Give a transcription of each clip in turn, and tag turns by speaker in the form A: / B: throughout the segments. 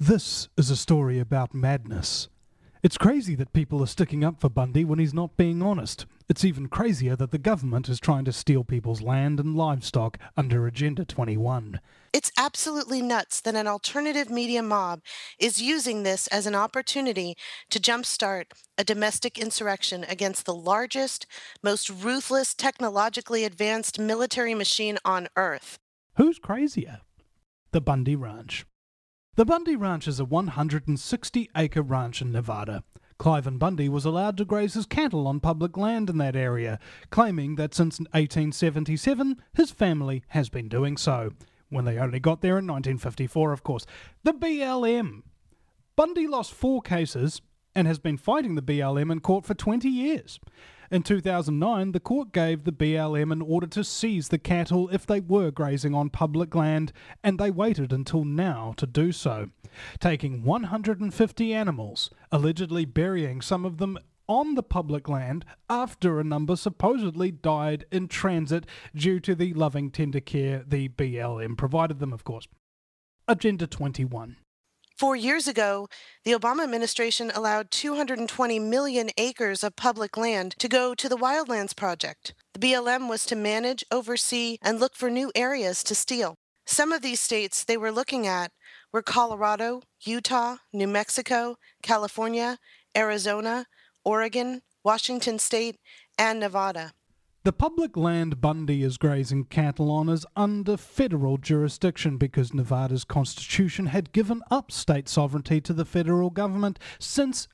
A: This is a story about madness. It's crazy that people are sticking up for Bundy when he's not being honest. It's even crazier that the government is trying to steal people's land and livestock under Agenda 21.
B: It's absolutely nuts that an alternative media mob is using this as an opportunity to jumpstart a domestic insurrection against the largest, most ruthless, technologically advanced military machine on Earth.
A: Who's crazier? The Bundy Ranch. The Bundy Ranch is a 160-acre ranch in Nevada. Cliven Bundy was allowed to graze his cattle on public land in that area, claiming that since 1877 his family has been doing so. When they only got there in 1954, of course. The BLM. Bundy lost 4 cases and has been fighting the BLM in court for 20 years. In 2009, the court gave the BLM an order to seize the cattle if they were grazing on public land, and they waited until now to do so, taking 150 animals, allegedly burying some of them on the public land after a number supposedly died in transit due to the loving tender care the BLM provided them, of course. Agenda 21.
B: 4 years ago, the Obama administration allowed 220 million acres of public land to go to the Wildlands Project. The BLM was to manage, oversee, and look for new areas to steal. Some of these states they were looking at were Colorado, Utah, New Mexico, California, Arizona, Oregon, Washington State, and Nevada.
A: The public land Bundy is grazing cattle on is under federal jurisdiction because Nevada's constitution had given up state sovereignty to the federal government since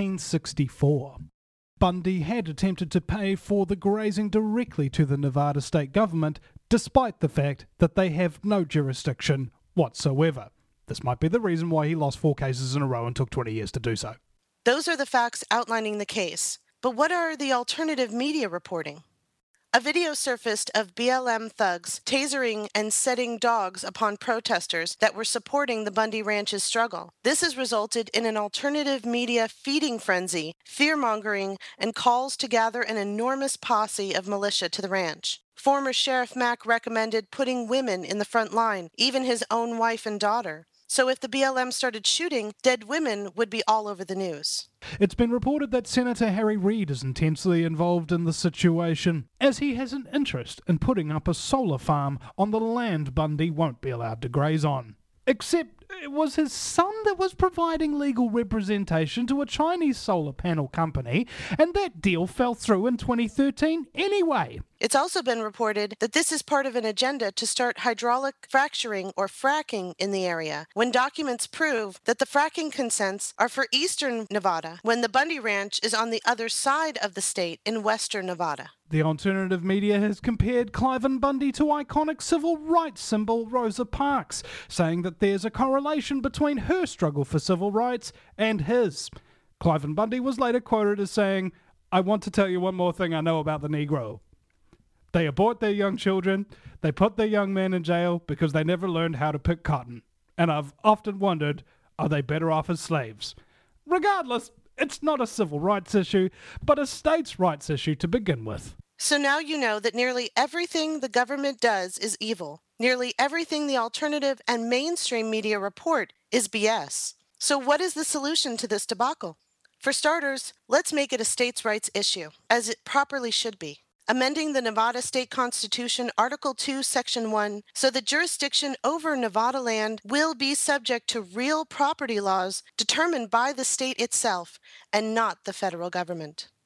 A: 1864. Bundy had attempted to pay for the grazing directly to the Nevada state government, despite the fact that they have no jurisdiction whatsoever. This might be the reason why he lost 4 cases in a row and took 20 years to do so.
B: Those are the facts outlining the case. But what are the alternative media reporting? A video surfaced of BLM thugs tasering and setting dogs upon protesters that were supporting the Bundy Ranch's struggle. This has resulted in an alternative media feeding frenzy, fear-mongering, and calls to gather an enormous posse of militia to the ranch. Former Sheriff Mack recommended putting women in the front line, even his own wife and daughter. So if the BLM started shooting, dead women would be all over the news.
A: It's been reported that Senator Harry Reid is intensely involved in the situation, as he has an interest in putting up a solar farm on the land Bundy won't be allowed to graze on. Except it was his son that was providing legal representation to a Chinese solar panel company, and that deal fell through in 2013 anyway.
B: It's also been reported that this is part of an agenda to start hydraulic fracturing or fracking in the area, when documents prove that the fracking consents are for eastern Nevada, when the Bundy Ranch is on the other side of the state in western Nevada.
A: The alternative media has compared Cliven Bundy to iconic civil rights symbol Rosa Parks, saying that there's a correlation between her struggle for civil rights and his. Cliven Bundy was later quoted as saying, "I want to tell you one more thing I know about the Negro. They abort their young children, they put their young men in jail because they never learned how to pick cotton. And I've often wondered, are they better off as slaves?" Regardless, it's not a civil rights issue, but a states' rights issue to begin with.
B: So now you know that nearly everything the government does is evil. Nearly everything the alternative and mainstream media report is BS. So what is the solution to this debacle? For starters, let's make it a states' rights issue, as it properly should be. Amending the Nevada State Constitution, Article 2, Section 1, so that jurisdiction over Nevada land will be subject to real property laws determined by the state itself and not the federal government.